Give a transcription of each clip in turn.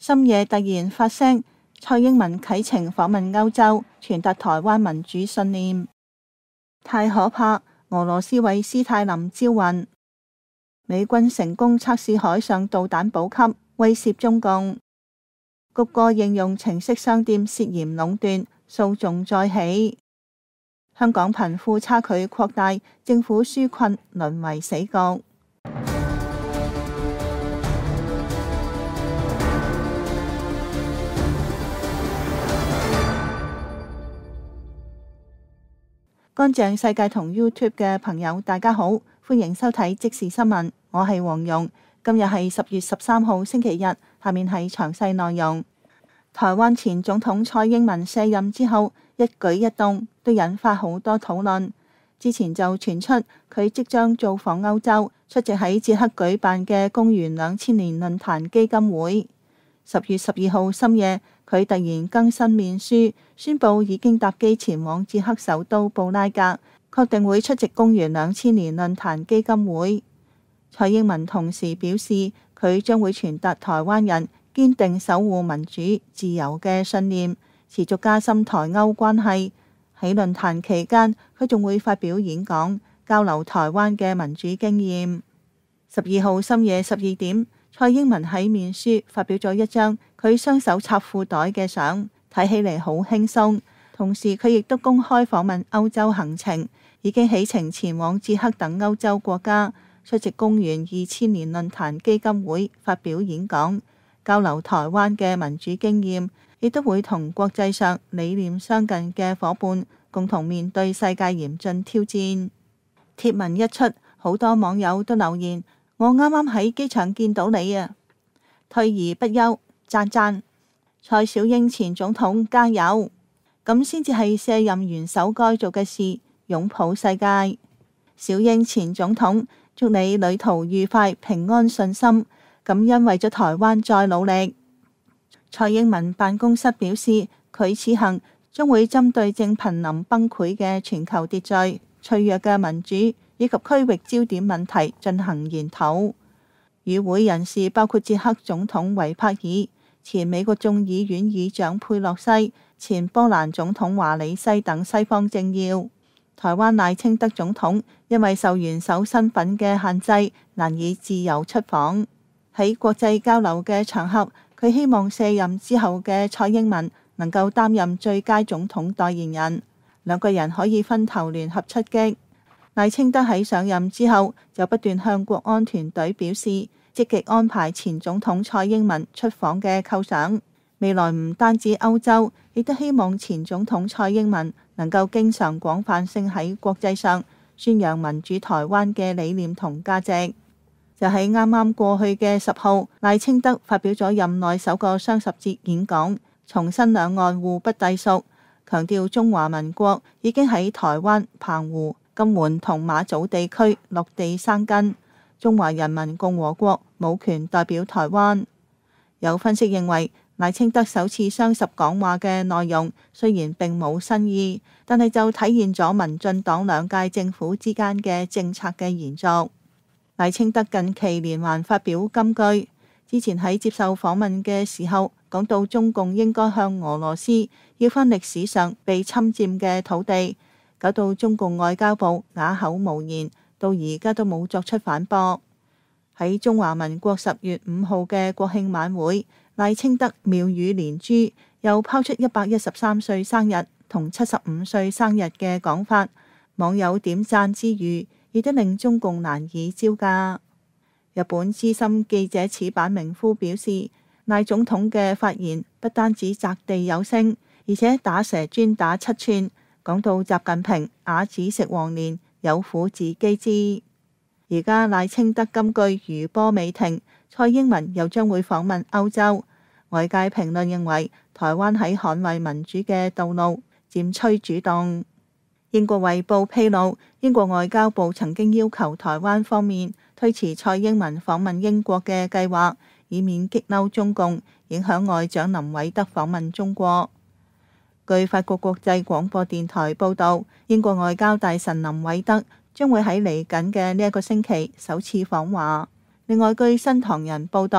深夜突然發聲，蔡英文啟程訪問歐洲，傳達台灣民主信念。太可怕！俄羅斯為斯泰林招魂。美軍成功測試海上導彈補給，威懾中共。谷歌應用程式商店涉嫌壟斷，訴訟再起。香港貧富差距擴大，政府紓困淪為死局。乾淨世界同 YouTube 嘅朋友，大家好，歡迎收睇即時新聞，我係黃蓉。今日係10月13號星期日，下面係詳細內容。台灣前總統蔡英文卸任之後，一舉一動都引發好多討論。之前就傳出佢即將造訪歐洲，出席喺捷克舉辦嘅公元2000年論壇基金會。10月12號深夜，佢突然更新面書，宣布已經搭機前往捷克首都布拉格，確定會出席公元2000年論壇基金會。蔡英文同時表示，佢將會傳達台灣人堅定守護民主自由嘅信念，持續加深台歐關係。喺論壇期間，佢仲會發表演講，交流台灣嘅民主經驗。12號深夜12點，蔡英文喺面書發表咗一張佢雙手插褲袋嘅相，睇起嚟好輕鬆。同時佢亦都公開訪問歐洲行程，已經起程前往捷克等歐洲國家，出席公元2000年論壇基金會發表演講，交流台灣嘅民主經驗，亦都會同國際上理念相近嘅夥伴共同面對世界嚴峻挑戰。貼文一出，好多網友都留言：我啱啱喺機場見到你啊！退而不休，讚讚。蔡小英前總統加油，咁先至係卸任元首該做嘅事，擁抱世界。小英前總統，祝你旅途愉快，平安順心，感恩為咗台灣再努力。蔡英文辦公室表示，佢此行將會針對正瀕臨崩潰嘅全球秩序、脆弱嘅民主以及區域焦點問題進行研討。與會人士包括捷克總統維帕爾、前美國眾議院議長佩洛西、前波蘭總統華里西等西方政要。台灣賴清德總統因為受元首身份嘅限制，難以自由出訪。喺國際交流嘅場合，佢希望卸任之後嘅蔡英文能夠擔任最佳總統代言人，兩個人可以分頭聯合出擊。賴清德喺上任之後就不斷向國安團隊表示，積極安排前總統蔡英文出訪嘅構想。未來唔單止歐洲，亦都希望前總統蔡英文能夠經常廣泛性喺國際上宣揚民主台灣嘅理念同價值。就喺啱啱過去嘅10號，賴清德發表咗任內首個雙十節演講，重申兩岸互不隸屬，強調中華民國已經喺台灣、澎湖、金門同馬祖地區落地生根，中華人民共和國冇權代表台灣。有分析認為，賴清德首次雙十講話嘅內容雖然並冇新意，但係就體現咗民進黨兩屆政府之間嘅政策嘅延續。賴清德近期連環發表金句，之前喺接受訪問嘅時候講到中共應該向俄羅斯要返歷史上被侵佔嘅土地，搞到中共外交部啞口無言，到而家都冇作出反駁。喺中華民國10月5號嘅國慶晚會，賴清德妙語連珠，又拋出113歲生日同75歲生日嘅講法，網友點讚之餘，亦都令中共難以招架。日本資深記者矢板明夫表示，賴總統嘅發言不單止擲地有聲，而且打蛇專打7寸，講到習近平啞子食黃連，有苦自己知。而家賴清德金句餘波未停，蔡英文又將會訪問歐洲。外界評論認為，台灣喺捍衛民主嘅道路漸趨主動。英國衛報披露，英國外交部曾經要求台灣方面推遲蔡英文訪問英國嘅計劃，以免激嬲中共，影響外長林偉德訪問中國。據法國國際廣播電台報導，英國外交大臣林偉德將會喺嚟緊嘅呢一個星期首次訪華。另外，據新唐人報導，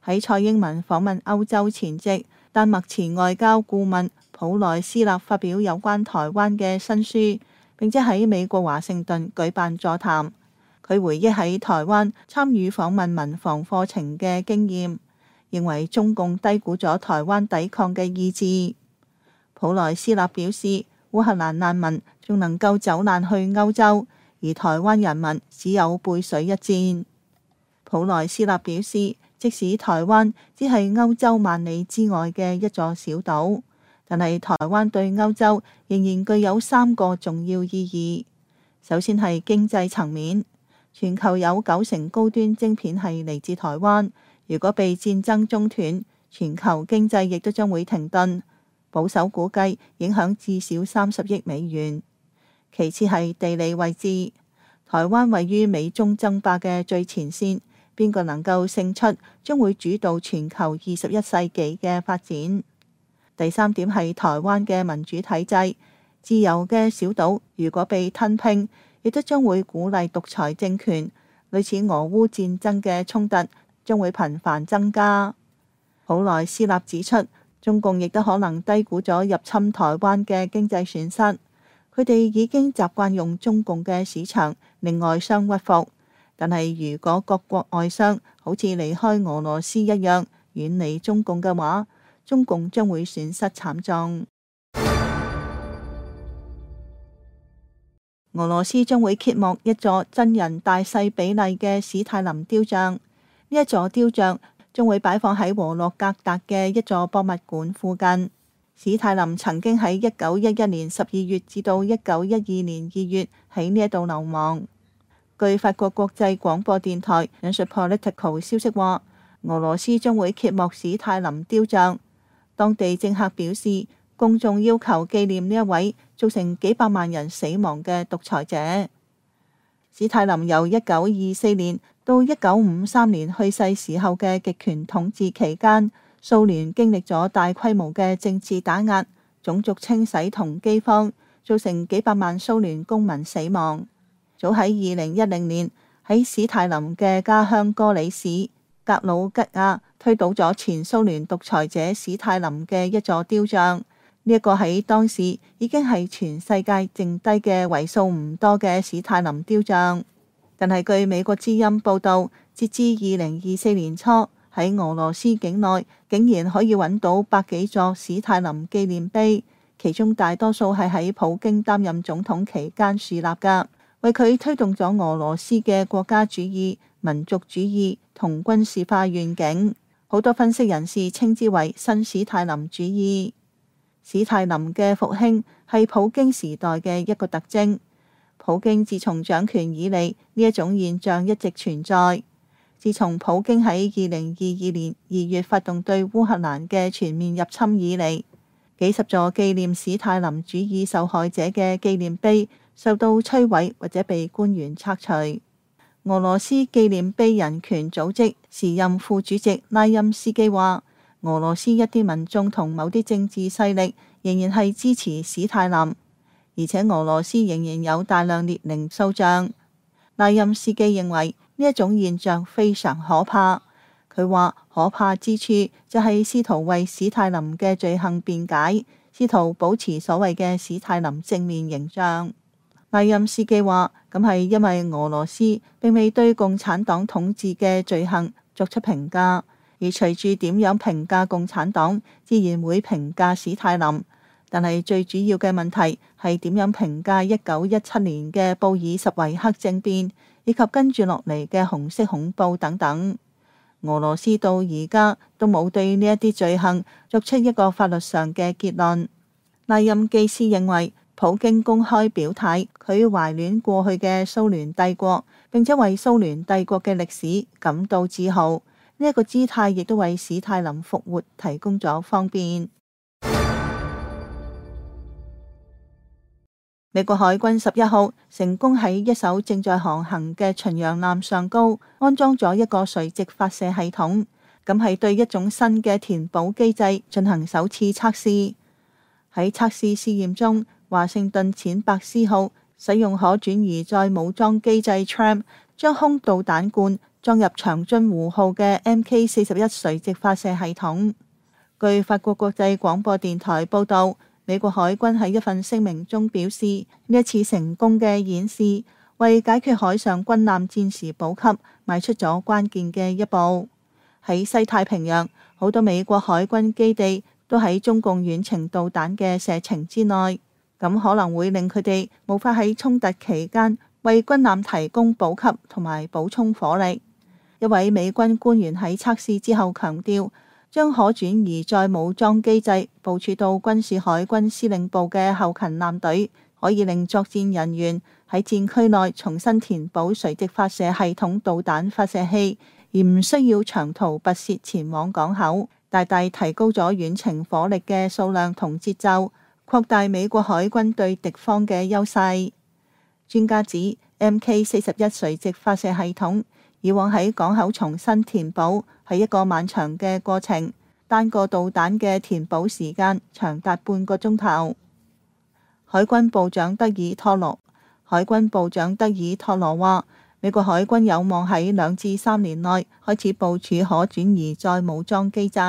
喺蔡英文訪問歐洲前夕，丹麥前外交顧問普萊斯納發表有關台灣嘅新書，並且喺美國華盛頓舉辦座談。佢回憶喺台灣參與訪問民防課程嘅經驗，認為中共低估咗台灣抵抗嘅意志。普萊斯納表示，烏克蘭難民仲能夠走難去歐洲，而台灣人民只有背水一戰。普萊斯納表示，即使台灣只係歐洲萬里之外嘅一座小島，但係台灣對歐洲仍然具有3個重要意義。首先係經濟層面。全球有90%高端晶片係嚟自台灣，如果被戰爭中斷，全球經濟亦都將會停頓，保守估計影響至少30億美元。其次係地理位置，台灣位於美中爭霸嘅最前線，邊個能夠勝出，將會主導全球21世紀嘅發展。第三點係台灣嘅民主體制，自由嘅小島如果被吞併，亦都將會鼓勵獨裁政權，類似俄烏戰爭嘅衝突將會頻繁增加。普萊斯納指出，中共亦都可能低估咗入侵台灣嘅經濟損失，佢哋已經習慣用中共嘅市場令外商屈服，但係如果各國外商好似離開俄羅斯一樣遠離中共嘅話，中共將會損失慘重。俄羅斯將會揭幕一座真人大細比例嘅史太林雕像，呢一座雕像將會擺放喺和洛格達嘅一座博物館附近。史太林曾經喺1911年12月至到1912年2月喺呢一度流亡。據法國國際廣播電台引述 Political 消息話，俄羅斯將會揭幕史太林雕像。當地政客表示，公眾要求紀念呢一位造成幾百萬人死亡嘅獨裁者。史太林由1924年到1953年去世時候嘅極權統治期間，蘇聯經歷咗大規模嘅政治打壓、種族清洗同饑荒，造成幾百萬蘇聯公民死亡。早喺2010年，喺史太林嘅家鄉哥里市格魯吉亞推倒咗前蘇聯獨裁者史太林嘅一座雕像。呢一個喺當時已經係全世界剩低嘅為數唔多嘅史太林雕像，但係據美國之音報導，截至2024年初，喺俄羅斯境內竟然可以揾到100幾座史太林紀念碑，其中大多數係喺普京擔任總統期間樹立㗎，為佢推動咗俄羅斯嘅國家主義、民族主義同軍事化願景。好多分析人士稱之為新史太林主義。史太林嘅復興係普京時代嘅一個特徵。普京自從掌權以嚟，呢一種現象一直存在。自從普京喺2022年2月發動對烏克蘭嘅全面入侵以嚟，幾十座紀念史太林主義受害者嘅紀念碑受到摧毀或者被官員拆除。俄羅斯紀念碑人權組織時任副主席拉欽斯基話，俄羅斯一啲民眾同某啲政治勢力仍然係支持史太林，而且俄羅斯仍然有大量列寧塑像。拉欽斯基認為呢一種現象非常可怕。佢話可怕之處就係試圖為史太林嘅罪行辯解，試圖保持所謂嘅史太林正面形象。拉欽斯基話，咁係因為俄羅斯並未對共產黨統治嘅罪行作出評價。而隨住點樣評價共產黨，自然會評價史太林。但係最主要嘅問題係點樣評價1917年嘅布爾什維克政變，以及跟住落嚟嘅紅色恐怖等等。俄羅斯到而家都冇對呢一啲罪行作出一個法律上嘅結論。拉欽基斯認為，普京公開表態，佢懷戀過去嘅蘇聯帝國，並且為蘇聯帝國嘅歷史感到自豪。呢一個姿態亦都為史太林復活提供咗方便。美國海軍11號成功喺一艘正在航行嘅巡洋艦上高安裝咗一個垂直發射系統，咁係對一種新嘅填補機制進行首次測試。喺測試試驗中，華盛頓淺白斯號使用可轉移載武裝機制 TRAM 將空導彈罐裝入長津湖號嘅 Mk41垂直發射系統。據法國國際廣播電台報導，美國海軍喺一份聲明中表示，呢一次成功嘅演示為解決海上軍艦戰時補給邁出咗關鍵嘅一步。喺西太平洋，好多美國海軍基地都喺中共遠程導彈嘅射程之內，咁可能會令佢哋無法喺衝突期間為軍艦提供補給同埋補充火力。一位美軍官員喺測試之後強調，將可轉移載武裝機制部署到軍事海軍司令部嘅後勤艦隊，可以令作戰人員喺戰區內重新填補垂直發射系統導彈發射器，而唔需要長途跋涉前往港口，大大提高咗遠程火力嘅數量同節奏，擴大美國海軍對敵方嘅優勢。專家指 Mk41垂直發射系統以往喺港口重新填補係一個漫長嘅過程，單個導彈嘅填補時間長達半個鐘頭。海軍部長德爾托羅話，美國海軍有望喺2至3年內開始部署可轉移載武裝機制。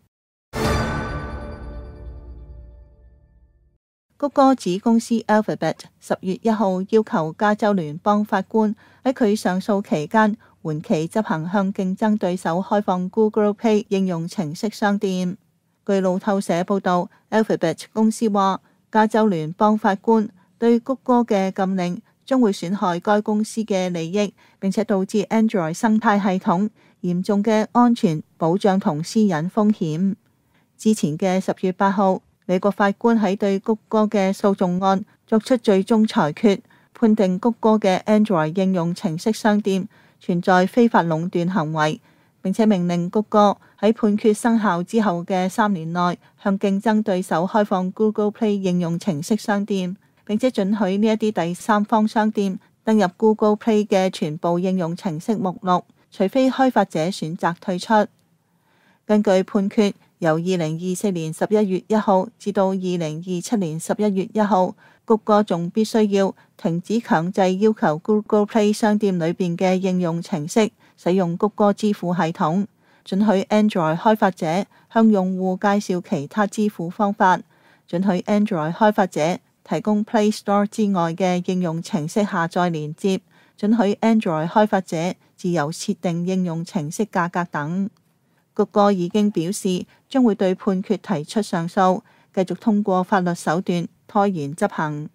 谷歌子公司 Alphabet 10月1號要求加州聯邦法官喺佢上訴期間緩期執行向競爭對手開放 Google Play 應用程式商店。據路透社報導， Alphabet 公司話，加州聯邦法官對谷歌嘅禁令將會損害該公司嘅利益，並且導致 Android 生態系統嚴重嘅安全保障同私隱風險。之前嘅10月8號，美國法官喺對谷歌嘅訴訟案作出最終裁決，判定谷歌嘅 Android 應用程式商店存在非法壟斷行為，並且命令谷歌喺判決生效之後嘅3年內向競爭對手開放 Google Play 應用程式商店，並且准許呢一啲第三方商店登入 Google Play 嘅全部應用程式目錄，除非開發者選擇退出。根據判決，由2024年11月1號至到2027年11月1號，谷歌仲必須要停止強制要求 Google Play 商店裏邊嘅應用程式使用谷歌支付系統，准許 Android 開發者向用戶介紹其他支付方法，准許 Android 開發者提供 Play Store 之外嘅應用程式下載連接，准許 Android 開發者自由設定應用程式價格等。谷歌已經表示將會對判決提出上訴，繼續通過法律手段拖延執行。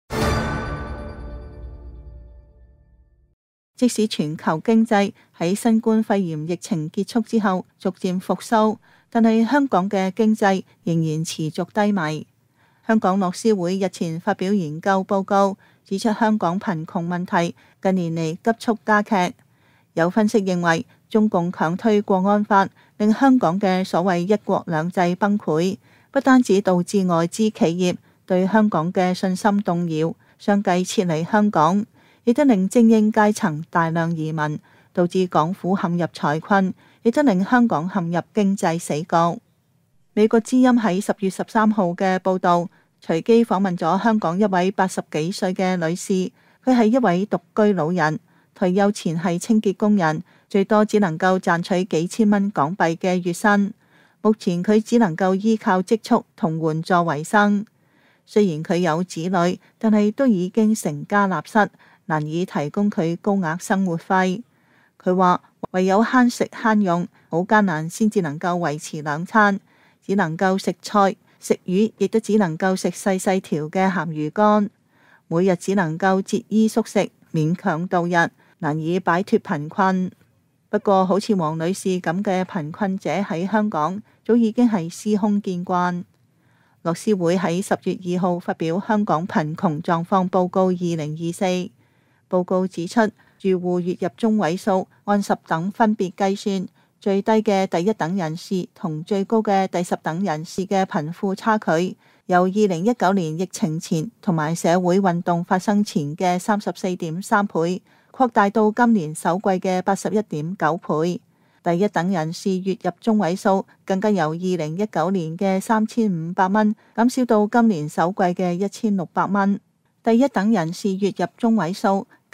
即使全球經濟喺新冠肺炎疫情結束之後逐漸復甦，但係香港嘅經濟仍然持續低迷。香港樂施會日前發表研究報告，指出香港貧窮問題近年嚟急速加劇。有分析認為，中共強推國安法，令香港嘅所謂一國兩制崩潰，不單止導致外資企業對香港嘅信心動搖，相繼撤離香港，亦都令精英階層大量移民，導致港府陷入財困，亦都令香港陷入經濟死局。美國之音喺10月13號嘅報導，隨機訪問咗香港一位80幾歲嘅女士，佢係一位獨居老人，退休前係清潔工人，最多只能夠賺取幾千蚊港幣嘅月薪。目前佢只能夠依靠積蓄同援助為生。雖然佢有子女，但係都已經成家立室，難以提供佢高額生活費。佢話唯有慳食慳用，好艱難先至能夠維持2餐，只能夠食菜食魚，亦都只能夠食細細條嘅鹹魚乾，每日只能夠節衣縮食，勉強度日，難以擺脫貧困。不過好似黃女士咁嘅貧困者喺香港早已經係司空見慣。樂施會喺10月2號發表香港貧窮狀況報告2024，報告指出，住戶月入中位數按10等分別計算，最低嘅第1等人士同最高嘅第10等人士嘅貧富差距，由2019年疫情前同埋社會運動發生前嘅34.3倍，擴大到今年首季嘅81.9倍。第1等人士月入中位數更加由2019年嘅3500蚊減少到今年首季嘅1600蚊。第1等人士月入中位數介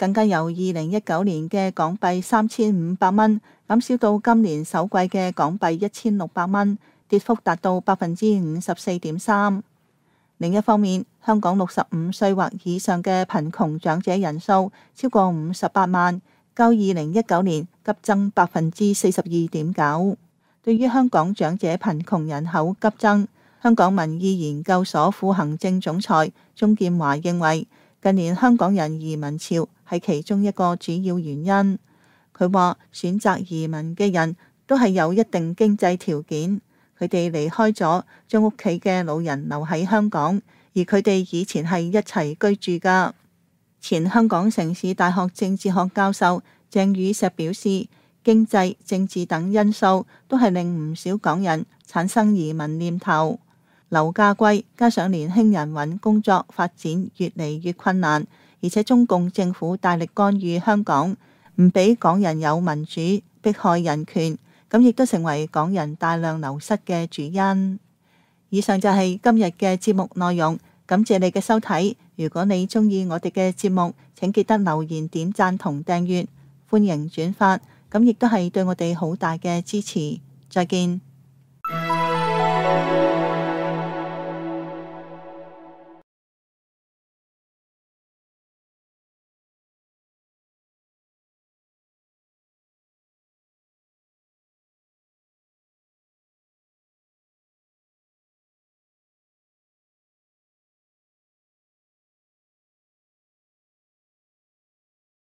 更加由2019年嘅港幣3500蚊減少到今年首季嘅港幣1600蚊，跌幅達到54.3%。另一方面，香港65歲或以上嘅貧窮長者人數超過58萬，較2019年急增42.9%。對於香港長者貧窮人口急增，香港民意研究所副行政總裁鍾建華認為，近年香港人移民潮係其中一個主要原因。佢話選擇移民嘅人都係有一定經濟條件，佢哋離開咗，將屋企嘅老人留喺香港，而佢哋以前係一齊居住㗎。前香港城市大學政治學教授鄭宇碩表示，經濟、政治等因素都係令唔少港人產生移民念頭。樓價貴，加上年輕人揾工作發展越嚟越困難，而且中共政府大力干預香港，唔俾港人有民主，迫害人權，咁亦都成為港人大量流失嘅主因。以上就係今日嘅節目內容，感謝你嘅收睇。如果你鍾意我哋嘅節目，請記得留言、點讚同訂閱，歡迎轉發，咁亦都係對我哋好大嘅支持。再見。